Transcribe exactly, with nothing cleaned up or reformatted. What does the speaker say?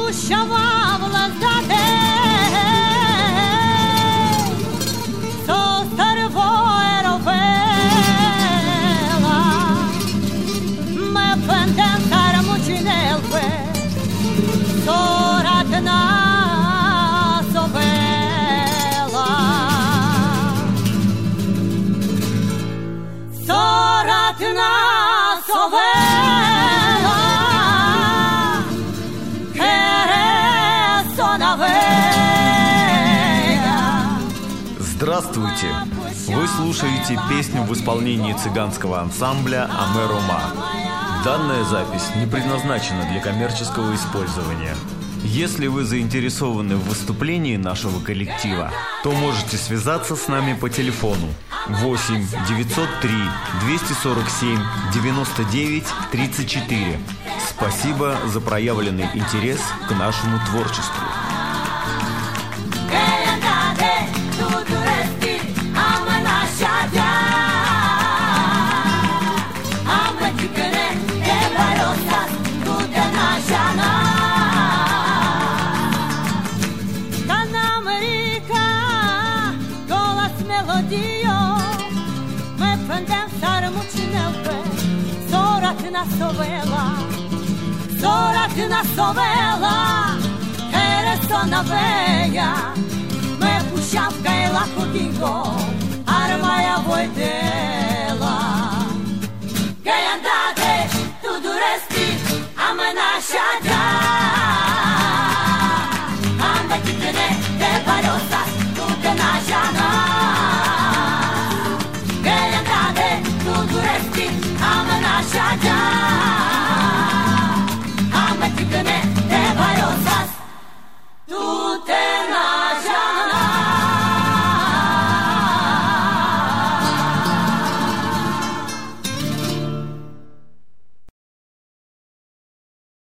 puxava vlasate so starvo ero vela me pendentar mucinelque soratna sovela soratna sovela Здравствуйте! Вы слушаете песню в исполнении цыганского ансамбля «Аме Рома». Данная запись не предназначена для коммерческого использования. Если вы заинтересованы в выступлении нашего коллектива, то можете связаться с нами по телефону восемь девятьсот три двести сорок семь девяносто девять тридцать четыре. Спасибо за проявленный интерес к нашему творчеству. Soratna sovela, soratna sovela, keresona veja, me pušavka je lako dingo, armaja vojdela. Gejanda